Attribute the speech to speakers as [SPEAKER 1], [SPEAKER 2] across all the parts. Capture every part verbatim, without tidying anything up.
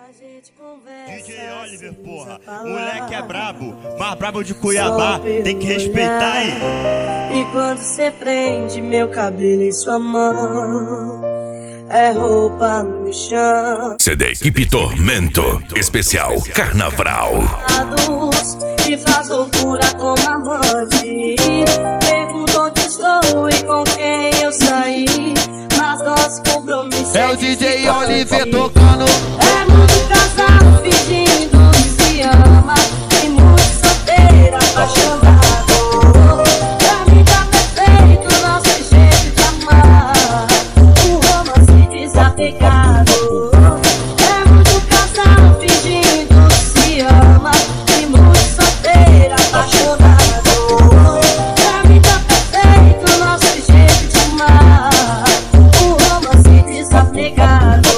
[SPEAKER 1] D J Oliver, porra, moleque é brabo, mais brabo de Cuiabá, tem que respeitar aí.
[SPEAKER 2] E quando cê prende meu cabelo em sua mão, é roupa no chão.
[SPEAKER 3] C D Equipe Tormento, especial Carnaval.
[SPEAKER 2] E faz loucura com amante. Pergunto onde estou e com quem eu saí, mas nosso compromisso
[SPEAKER 4] é o D J Oliver tocando.
[SPEAKER 2] É muito casado fingindo que se ama, e muito solteiro apaixonado. Pra mim tá perfeito nosso jeito de amar, um romance desapegado. É muito casado fingindo que se ama, e muito solteiro apaixonado. Pra mim tá perfeito nosso jeito de amar, um romance desapegado.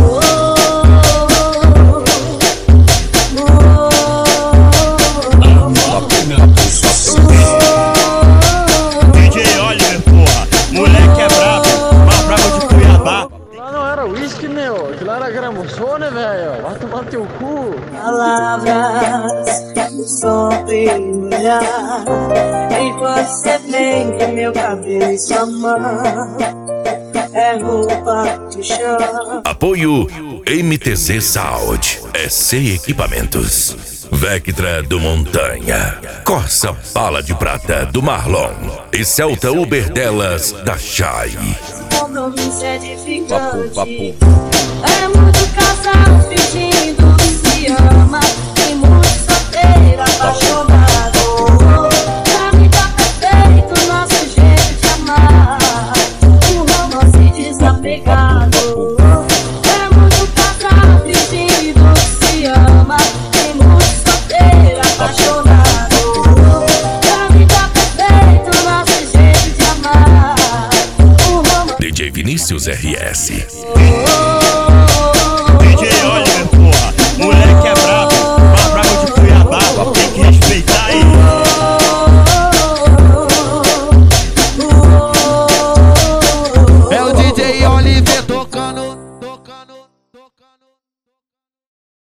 [SPEAKER 1] D J Oliver, porra, moleque é brabo, mais brabo de Cuiabá.
[SPEAKER 5] Lá não era uísque, meu, aquilo era gramossone, velho. Vai tomar teu cu.
[SPEAKER 2] Palavras, o som tem olhar, enquanto cê prende meu cabelo em sua mão, é roupa no chão.
[SPEAKER 3] Apoio M T Z Sound, S C Equipamentos, Vectra do Montanha, Corsa Bala de Prata do Marlon e Celta Uber delas da Chay.
[SPEAKER 2] Compromisso é edificante. É muito casado fingindo que se ama, e muito solteiro apaixonado. Pra mim tá perfeito nosso jeito de amar, um romance desapegado. É muito casado fingindo que se ama, e muito solteiro apaixonado. Pra mim tá perfeito nosso jeito de amar, um romance.
[SPEAKER 3] D J Vinícius R S.
[SPEAKER 2] Oh,